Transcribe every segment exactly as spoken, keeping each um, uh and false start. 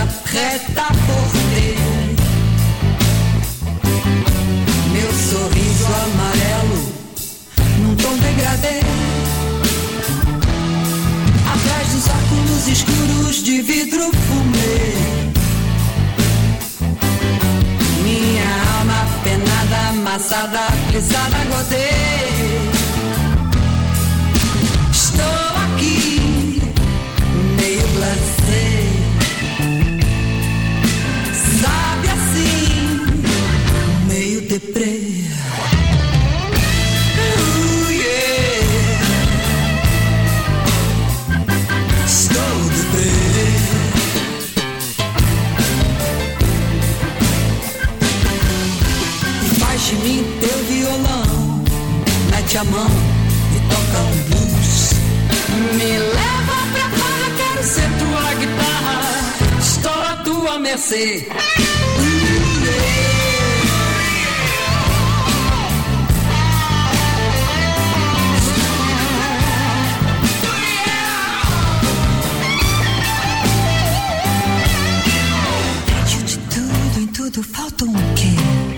prêt-à-porter. Meu sorriso amarelo num tom degradê, atrás dos óculos escuros de vidro fumê. Minha alma penada, amassada, pisada, godê. Estou aqui, meio blasé, sabe assim, meio deprê. Uh, yeah. Estou deprê. E faz de mim teu violão, mete a mão e toca um blues. Me leva pra fora, quero ser tua guitarra, estou à tua mercê. Uh, yeah. Tédio de tudo, em tudo falta um quê?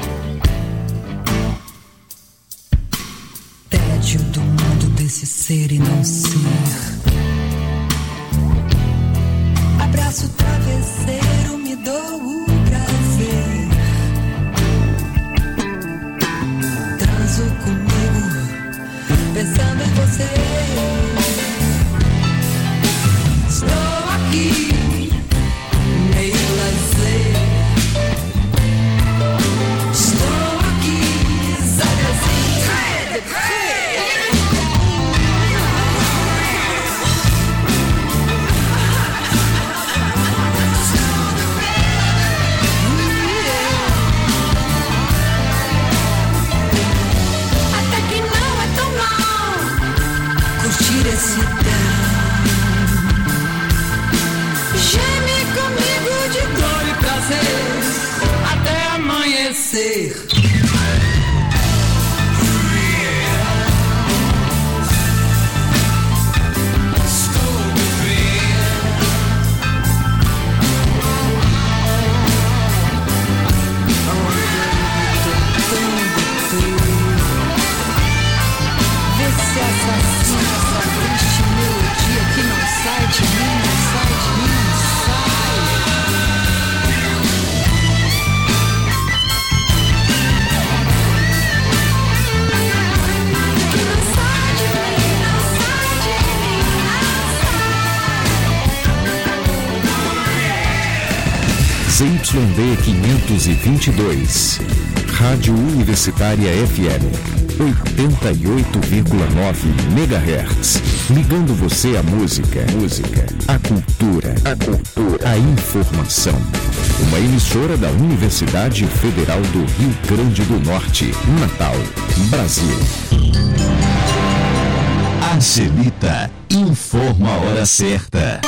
Tédio do mundo desse ser e não ser. Abraço o travesseiro, me dou o prazer. Transo comigo, pensando em você. Estou aqui, meio lazer. Estou aqui, sabe assim, até que não é tão mal curtir esse tempo. Geme comigo de dor e prazer até amanhecer. Vê se assassina essa triste melodia que não sai de mim, não sai de mim, não sai. Que não sai de mim, não sai de mim, não sai. Z Y D quinhentos e vinte e dois, Rádio Universitária F M, oitenta e oito vírgula nove megahertz, ligando você à música, música, à cultura, a cultura, a informação. Uma emissora da Universidade Federal do Rio Grande do Norte, Natal, Brasil. Angelita informa a hora certa.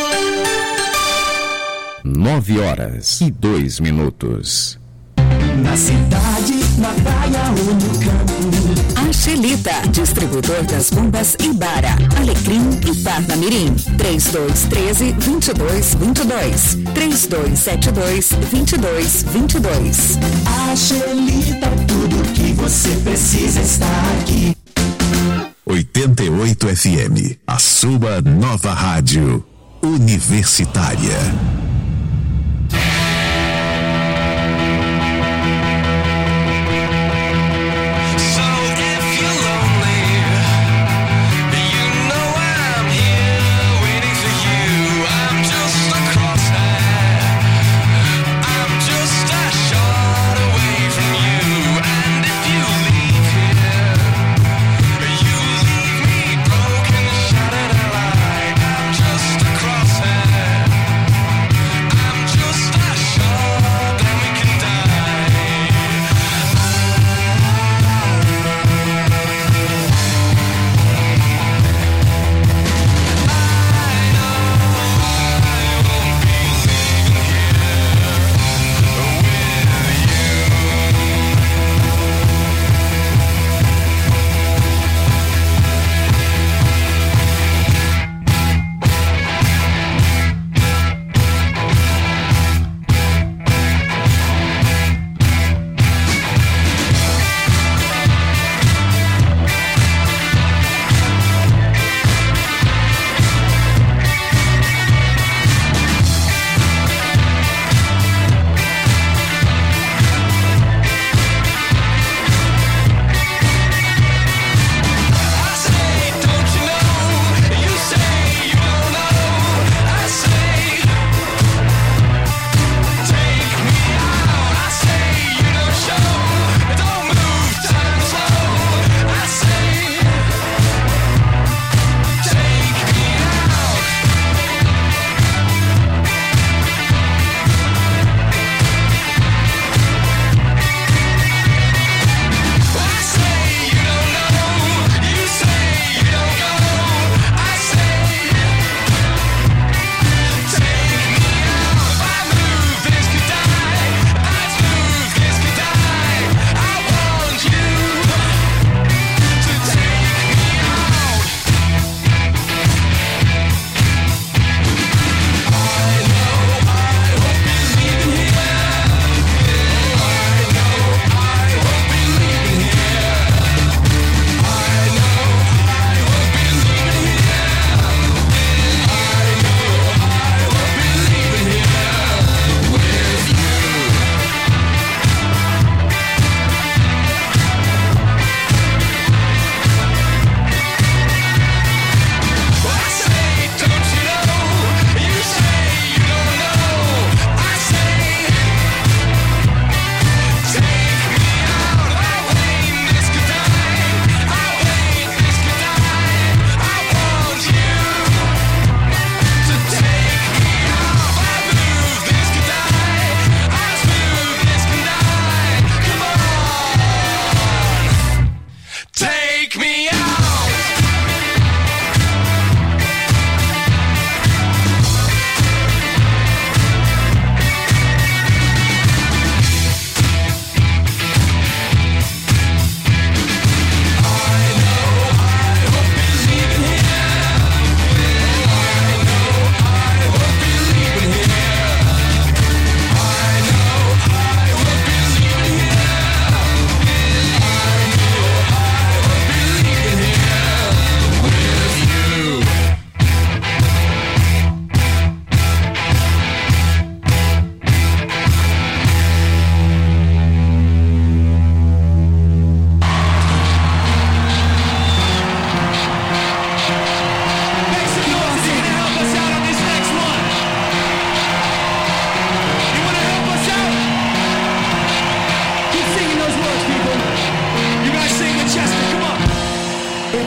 Nove horas e dois minutos. Na cidade, na praia ou no campo. Angelita, distribuidor das bombas Ibara, Alecrim e Parnamirim. três dois um três, dois dois dois dois. três dois sete dois, dois dois dois dois. Angelita, tudo que você precisa está aqui. oitenta e oito F M, a sua nova rádio universitária. Just a crosshair.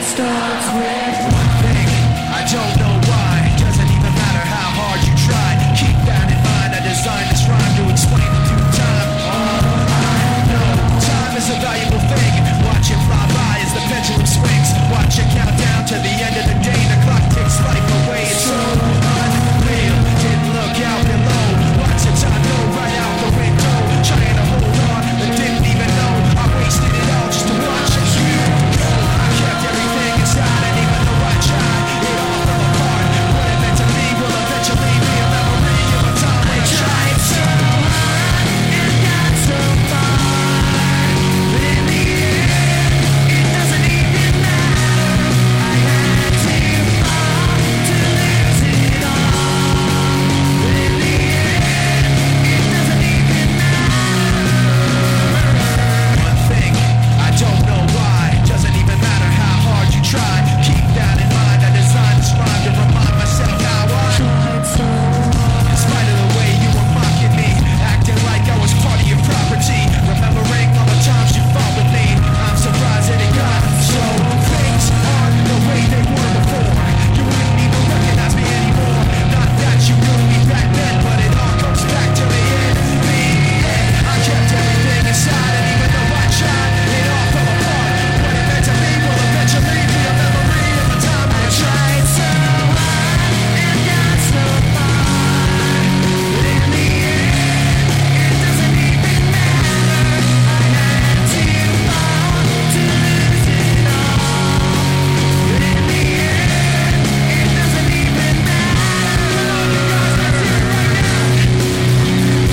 starts with one thing. I don't know why. Doesn't even matter how hard you try. Keep that in mind. I designed this rhyme to explain in due time. All I know, time is a valuable thing. Watch it fly by as the pendulum swings. Watch it count down to the end of the day. The clock takes life away. It's so unreal. Didn't look out below. Watch the time go right out the window. Trying to hold on, but didn't even know I wasted it all just to watch it you go. I kept everything inside, and even though I tried, it all fell apart. What it meant to me will eventually be a memory of a time I tried so hard and got so far. But in the end, it doesn't even matter. I had to fall to lose it all. But in the end, it doesn't even matter. One thing, I don't know why. Doesn't even matter how hard you try. Keep that in mind. I designed this rhyme to remind myself how I tried so hard. In spite of the way you were mocking me, acting like I was part of your property. Remembering all the times you fought with me, I'm surprised that it got so. Things aren't the way they were before. You wouldn't even recognize me anymore. Not that you knew me back then, but it all comes back to the end. The end. I kept everything inside, and even though I tried, it all fell apart. What it meant to me will eventually be a memory of the time I tried so hard and got so far. But in the end, it doesn't even matter. I had to fall to lose it all. But in the end, it doesn't even matter. Because that's it right now.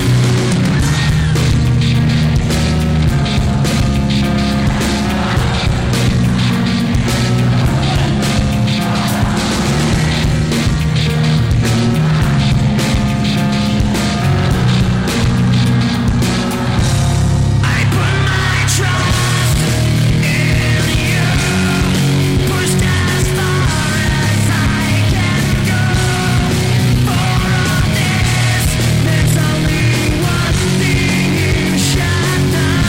I put my trust in you. Pushed as far as I can go. For all this, there's only one thing you should know.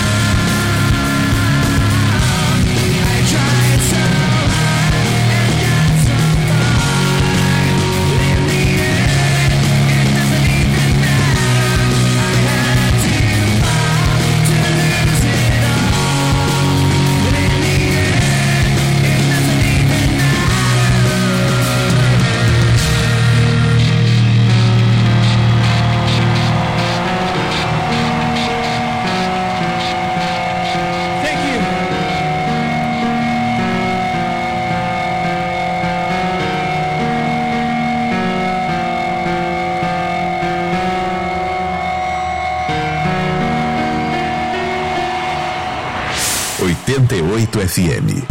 I tried so hard and got so far. But in the end, it doesn't even matter. I had to fall to lose it all. But in the end, it doesn't even matter. Thank you. oitenta e oito F M.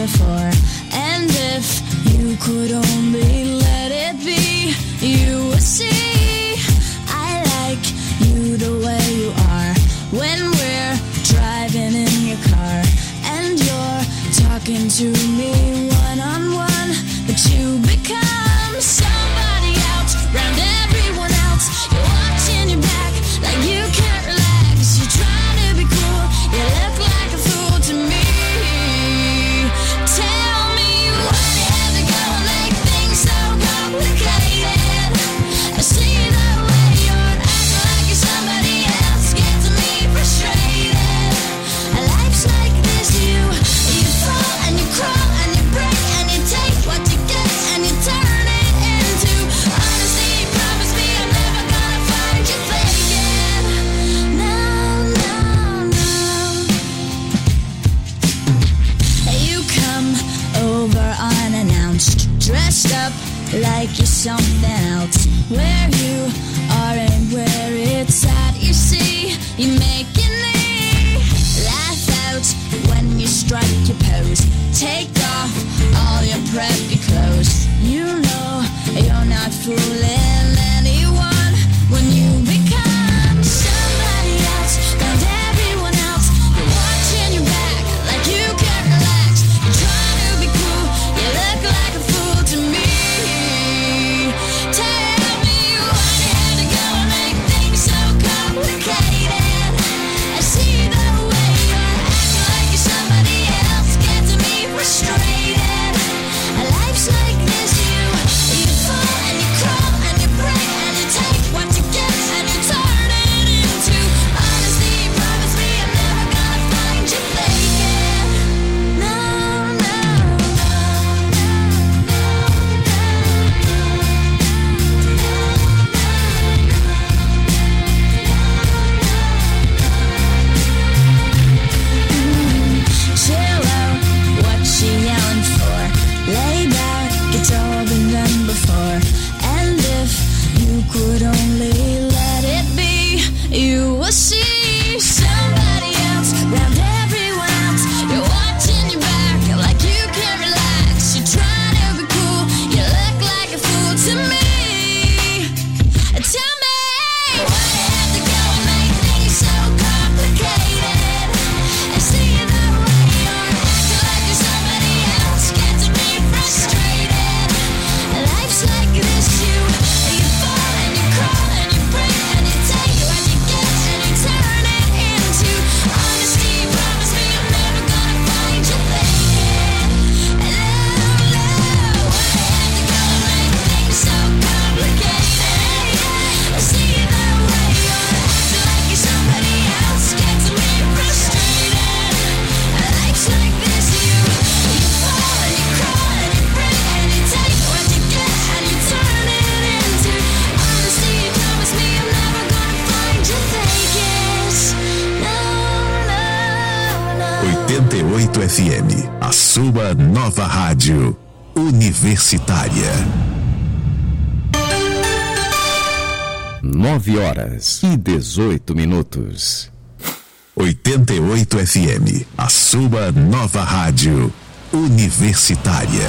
before. And if you could only let it be, you would see I like you the way you are. When we're driving in your car and you're talking to me one-on-one, but you become somebody else round everyone else. You're watching your back like you can't relax. You're trying to be cool, you look like a fool to me. Tell me why you have to go and make things so complicated. I see the way you're acting like you're somebody else, gets me frustrated. Life's like this, you you fall and you crawl and you break and you take what you get and you turn it into honesty. Promise me I'm never gonna find you faking. No, no, no. You come over unannounced, dressed up like you're something else. Where you are and where it's at, you see, you're making me laugh out when you strike your pose. Take off all your preppy clothes. You know you're not fooling anyone when you become somebody else round everyone else. You're watching your back like you can't relax. You're trying to be cool, you look like a fool to me. Tell me why you had to go and make things so complicated. I see the way you're acting like you're somebody else, gets me frustrated. Life's like this, you you fall and you crawl and you break and you take what you get and you turn it into honesty. Promise me I'm never gonna find you faking. No, no, chill out, what she yelling for? Lay back, it's all been done before. And if you could only let it be, you will see somebody else round everyone else. You're watching your back like you can't relax. You're trying to be cool, you look like a fool to me. Tell me why you have to go and make things so complicated. I see the way you're acting like you're somebody else, gets me frustrated. Life's like this, you you fall and you crawl and you break and you take what you get and you turn it into honesty. Promise me I'm never gonna find you faking. No, no, why you have to go and make things so complicated? I see the way you're acting like you're somebody else, gets me frustrated. Life's like this, you you fall and you crawl and you break and you take what you get and you turn it into honesty. Promise me I'm never gonna find you faking. No, no, no. oitenta e oito F M, a sua nova rádio universitária. Nove horas e dezoito minutos. oitenta e oito F M, a sua nova rádio universitária.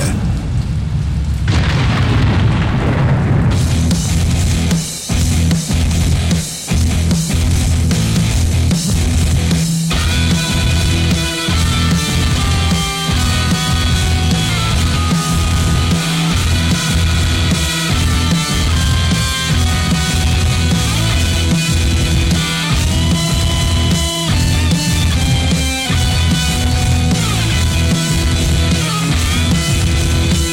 no.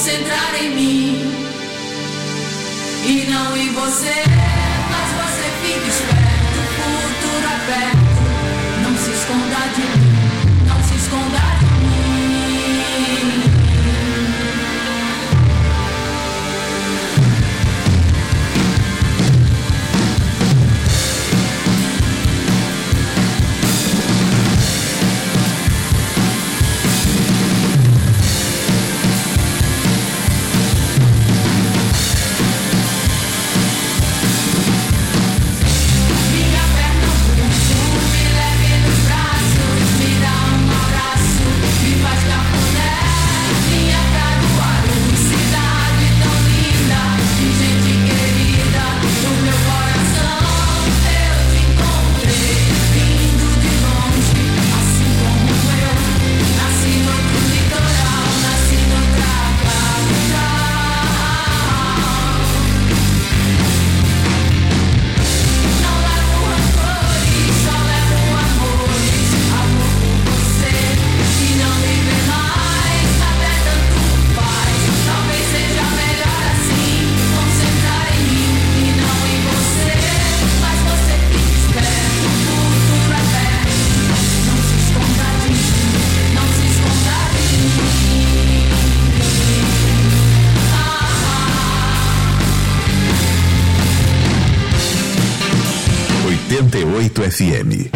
concentrar em mim e não em você. Mas você fica esperto, o futuro é perto. Não se esconda de mim, não se esconda de mim. oitenta e oito F M.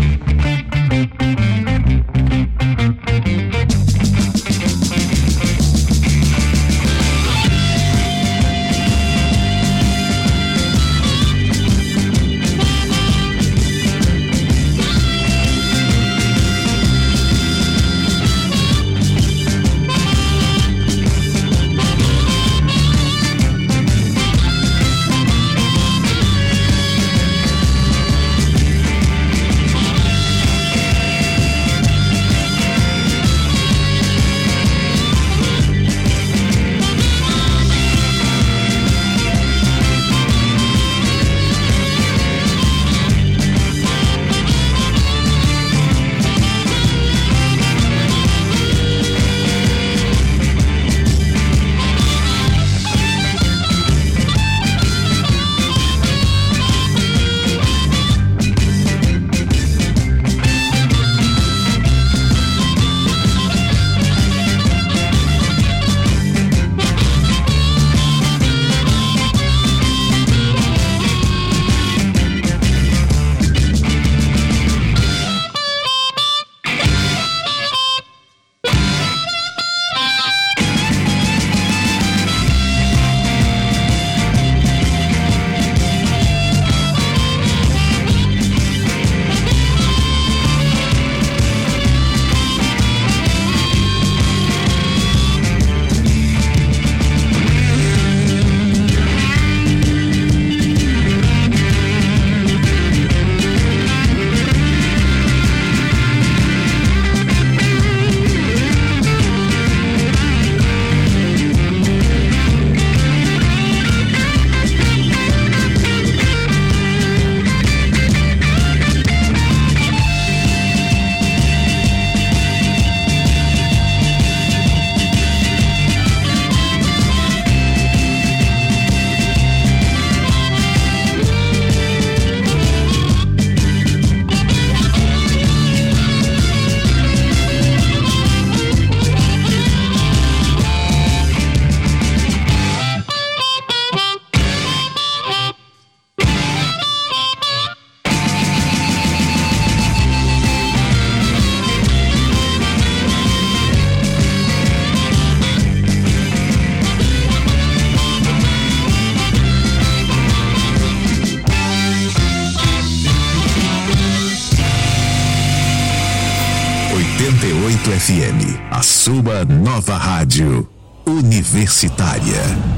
oitenta e oito F M, a sua nova rádio universitária.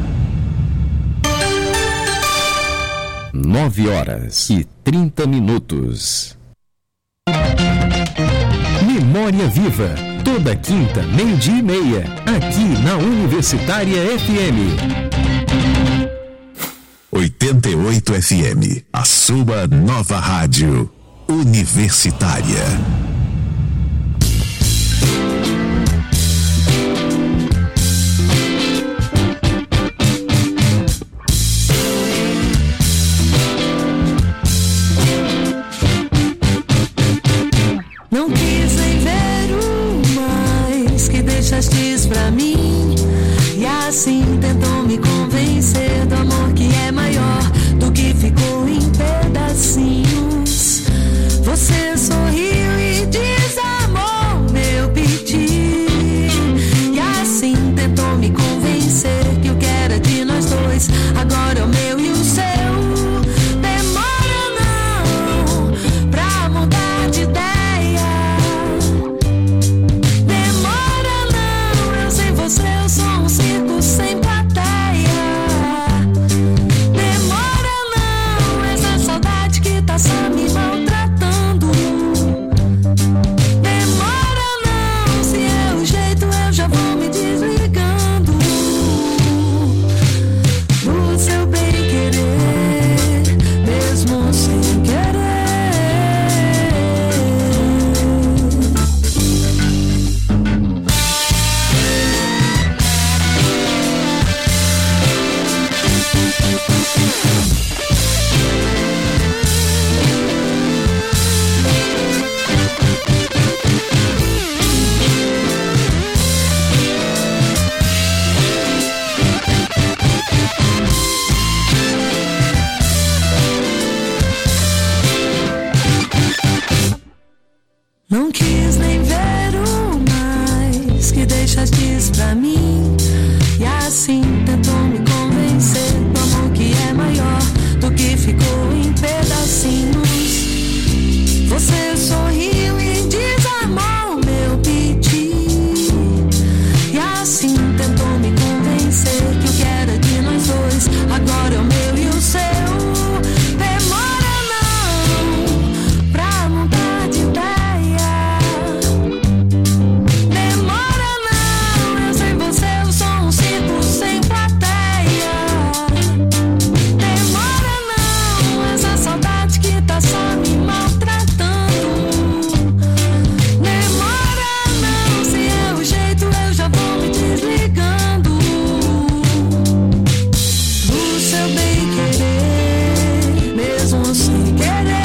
Nove horas e trinta minutos. Memória Viva, toda quinta, meio-dia e meia, aqui na Universitária F M. oitenta e oito F M, a sua nova rádio universitária. deixaste isso pra mim. E assim tentou me convencer do amor que é maior do que ficou em pedacinhos. Você sorriu e desarmou meu pedido. E assim tentou me convencer que o que era de nós dois agora é o meu e o seu. Demora não pra mudar de ideia. Demora não, eu sem você eu sou um circo sem plateia. Demora não, essa saudade que tá só me maltratando. Demora não, se é o jeito eu já vou me desligando do seu bem querer, mesmo sem querer. Não quis nem ver o mais que deixaste isso pra mim. E assim tentou me convencer do amor que é maior do que ficou em pedacinhos. Você sorriu e desarmou meu pedido. E assim tentou me convencer que o que era de nós dois agora é o meu e o seu. Demora não pra mudar de ideia. Demora não, eu sem você eu sou um circo sem plateia. Demora não, essa saudade que tá só me maltratando. Demora não, se é o jeito eu já vou me desligando do seu bem querer, mesmo sem querer.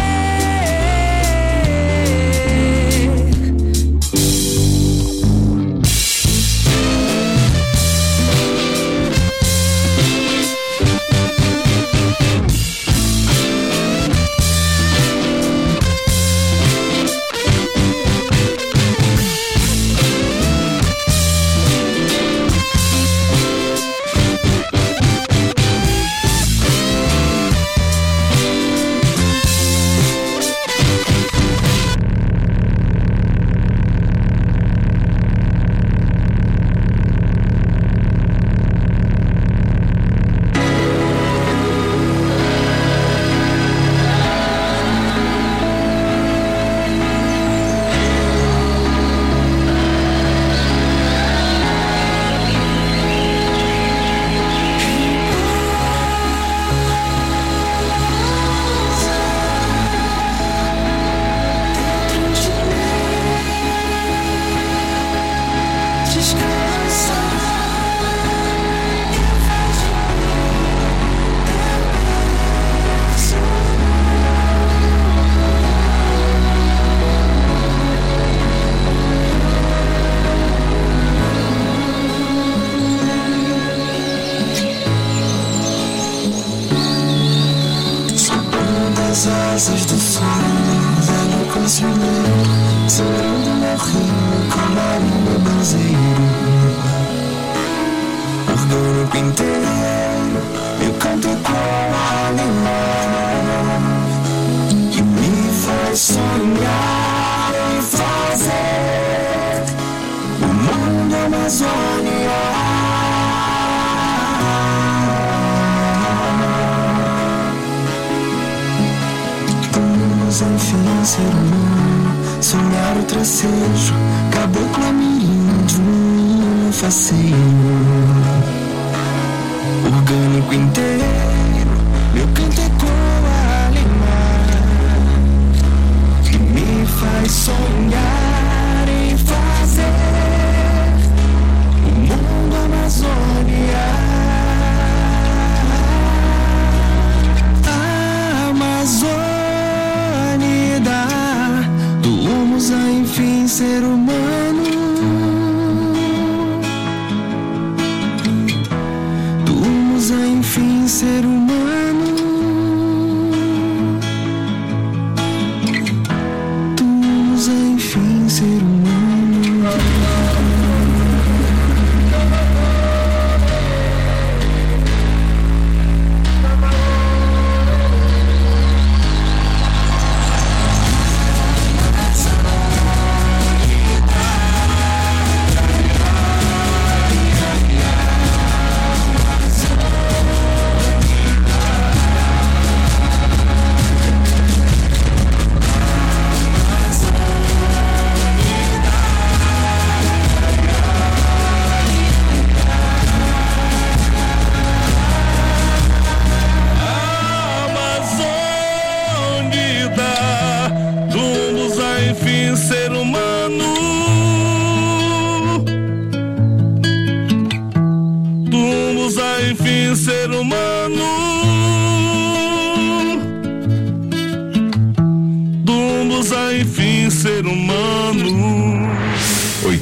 As asas do sol, velho consumido, segurando meu rio, camarim banzeiro. Orgânico inteiro, eu canto com animal que me faz sonhar e fazer o mundo Amazônia. Enfim, ser humano, sonhar o tracejo, caboclo ameríndio, faceiro. Orgânico inteiro, meu canto ecoa alemão, que me faz sonhar em fazer o mundo Amazônia. Amazônia. Do humus a enfim ser humano.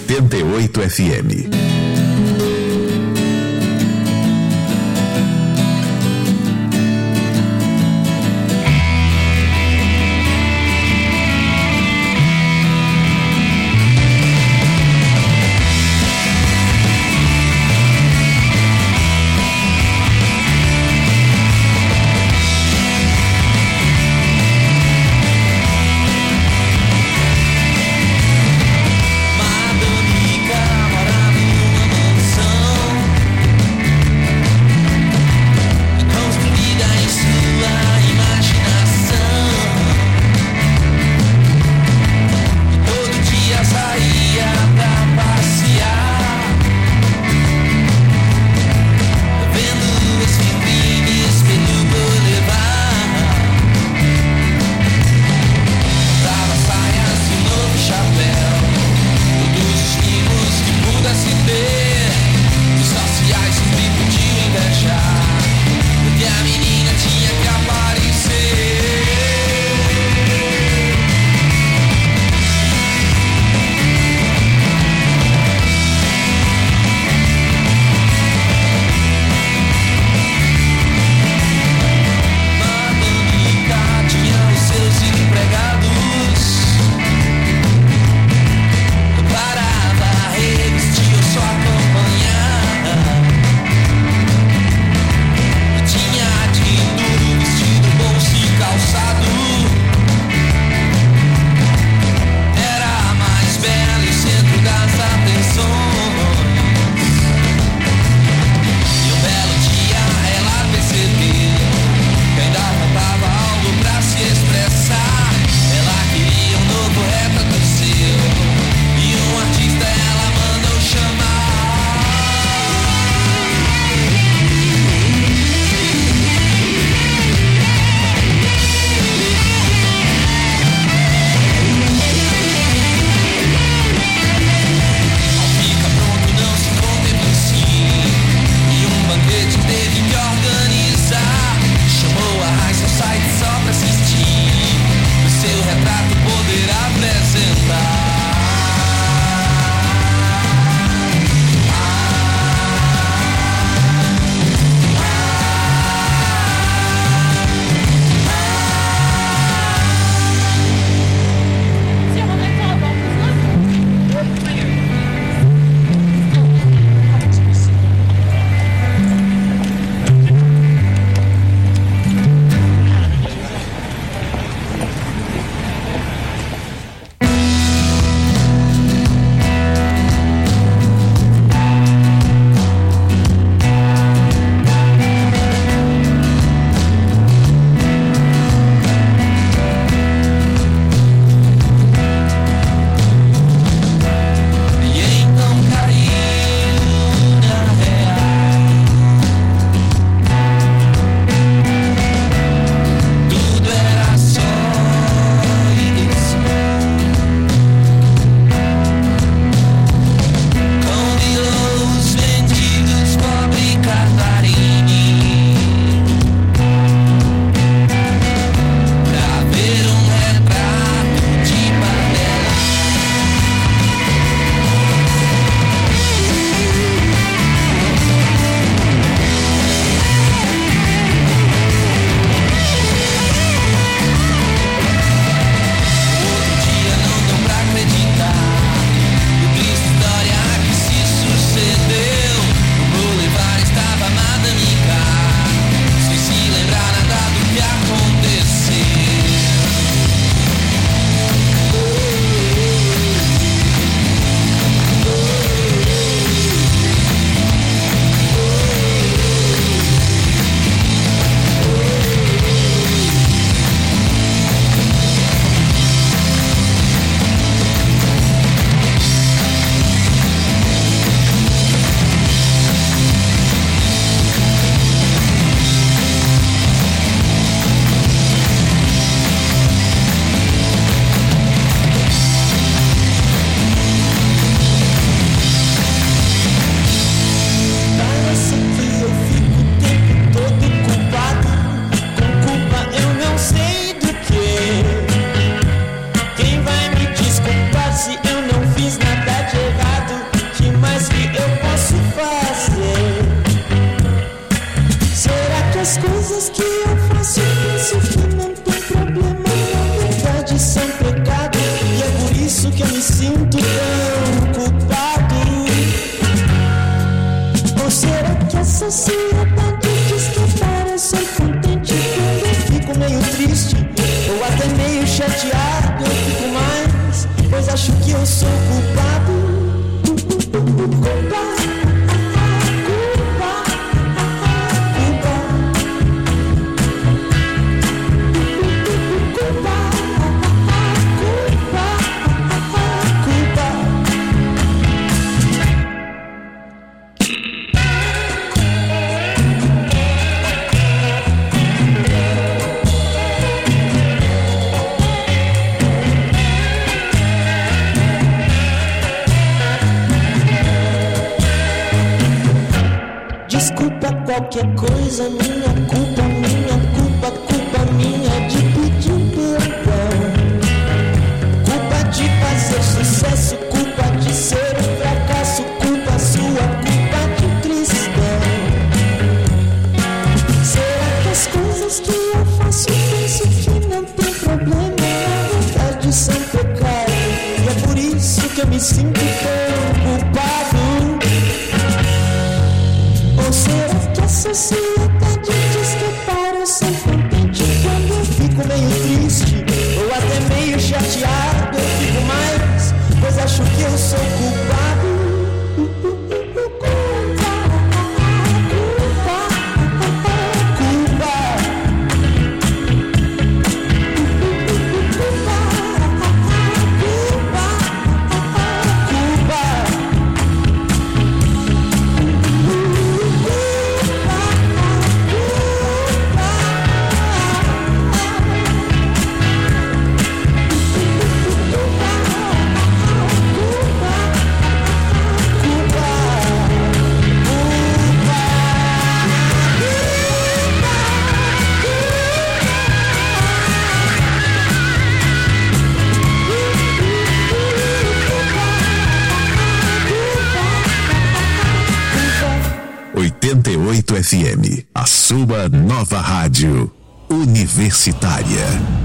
oitenta e oito F M. Madanica morava em uma Qualquer coisa, minha culpa, minha culpa, culpa minha de pedir perdão. Culpa de fazer sucesso, culpa de ser um fracasso, culpa sua, culpa de cristão. Será que as coisas que eu faço penso que não tem problema? Na verdade são pecado, e é por isso que eu me sinto tão culpado. Ou será que a sociedade diz que para eu ser contente quando eu fico meio triste ou até meio chateado eu fico mais, pois acho que eu sou culpado. oitenta e oito F M, a sua nova rádio universitária.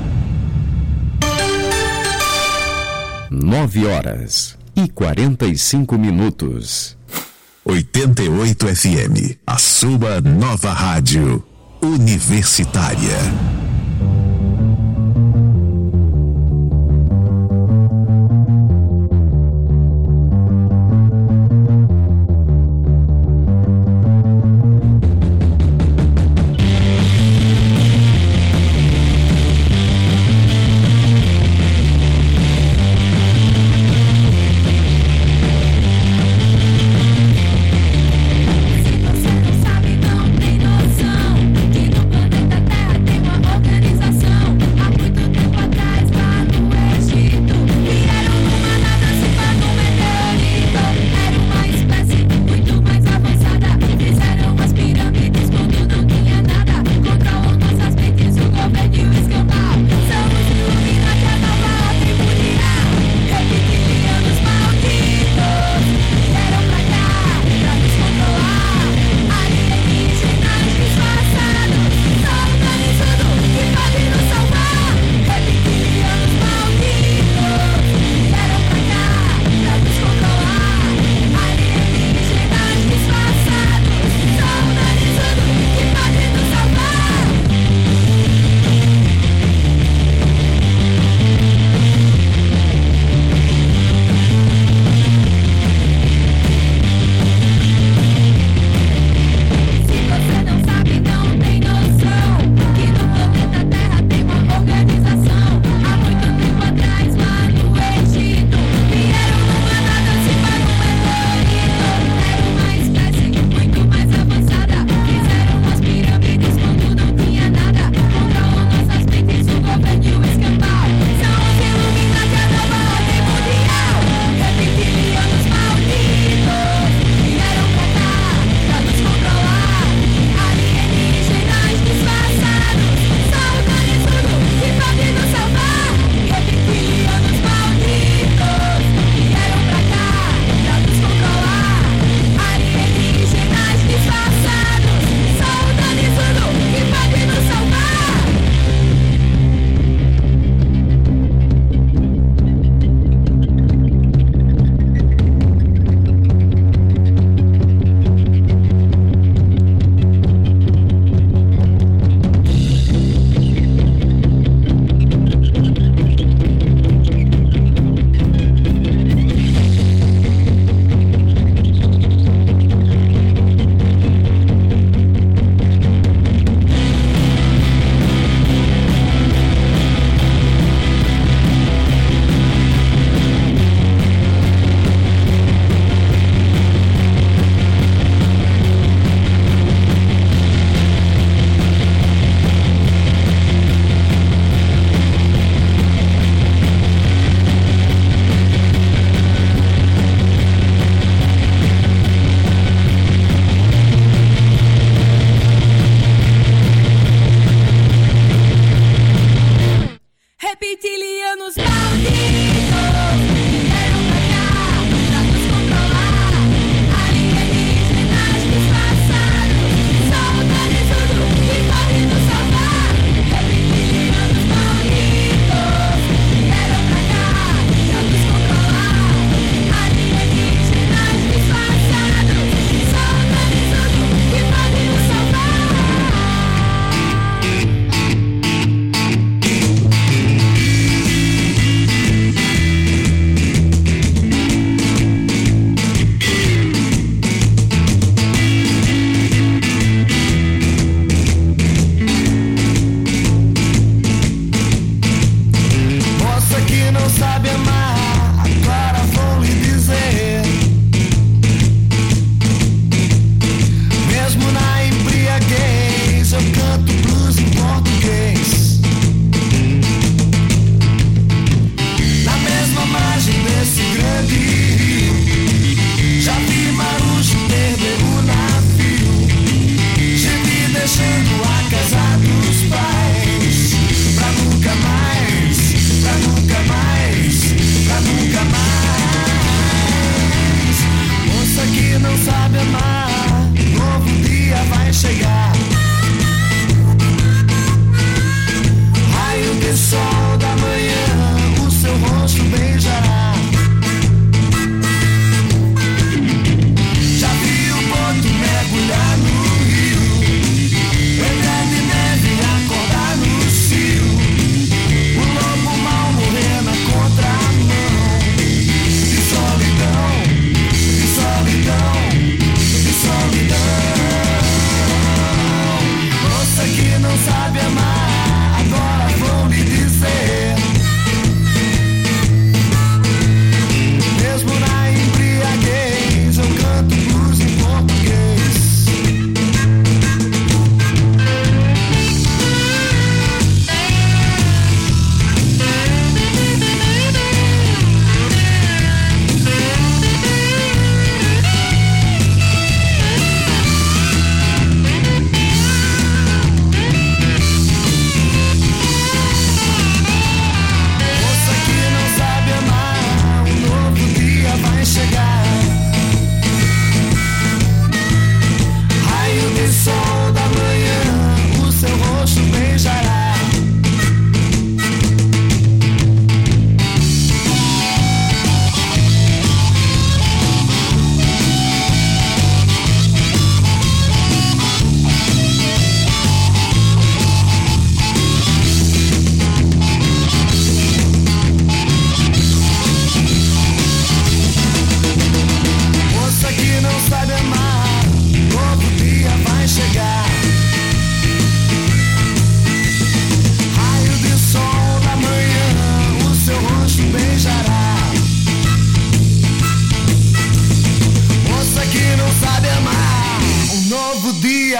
Nove horas e quarenta e cinco minutos. oitenta e oito F M, a sua nova rádio universitária. Você não sabe, não tem noção que no planeta Terra tem uma outra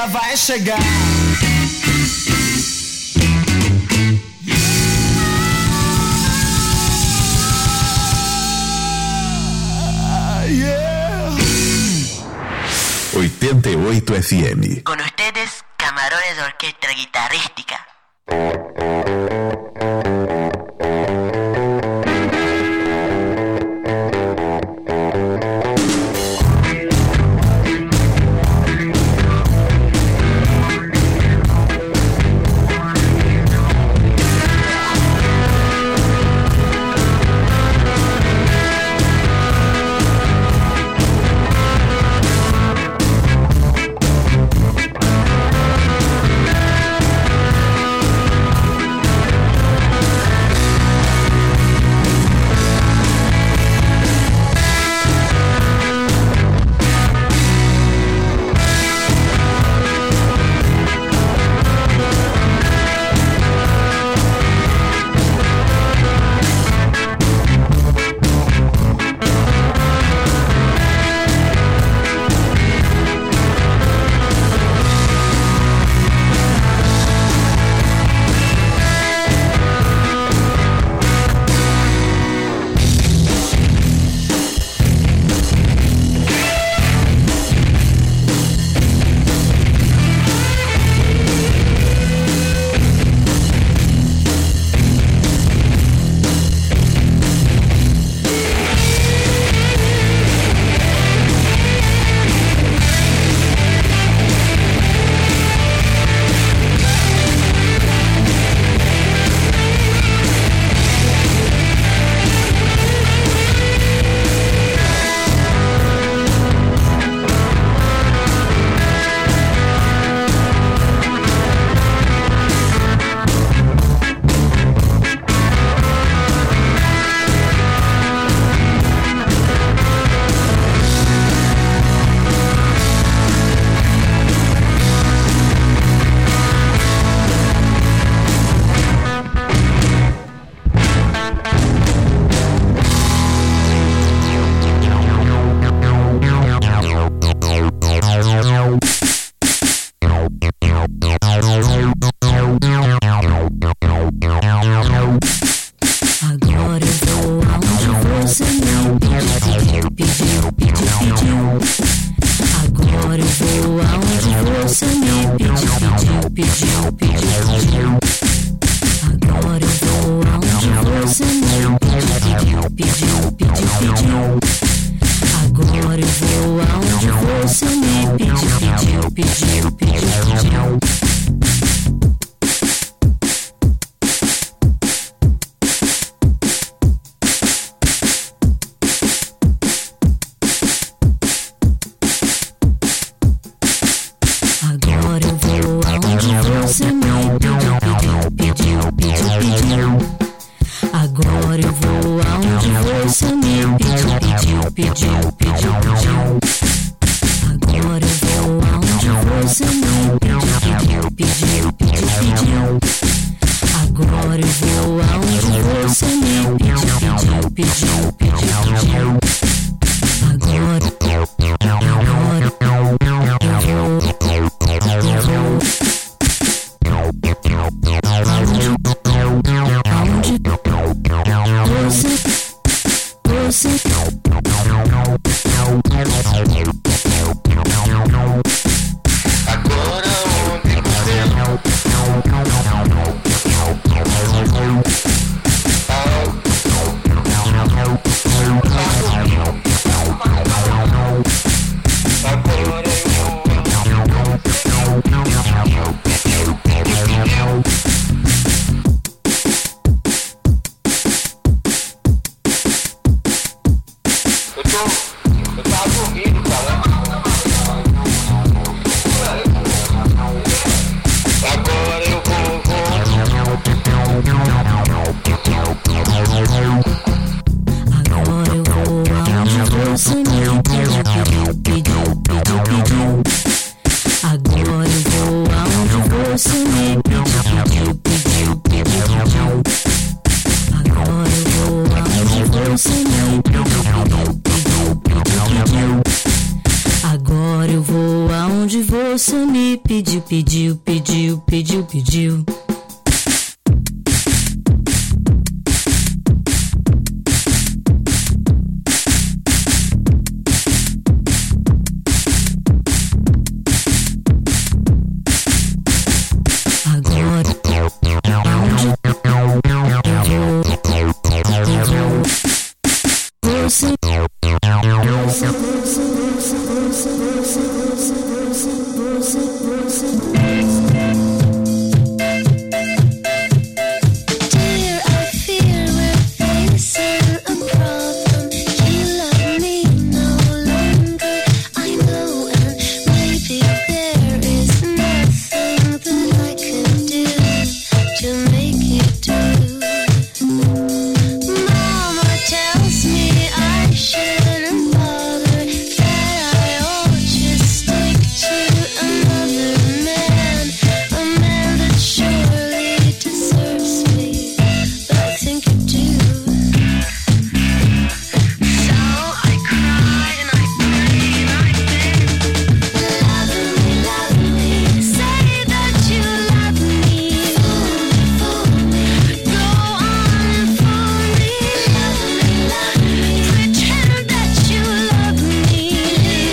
dia vai chegar. oitenta e oito F M. Con ustedes, Camarones de Orquesta Guitarrística. Agora eu vou aonde você me pediu, pediu, Você me pediu, pediu, pediu, pediu, pediu. Agora, onde você, você, você, você, você, você, você, você, você.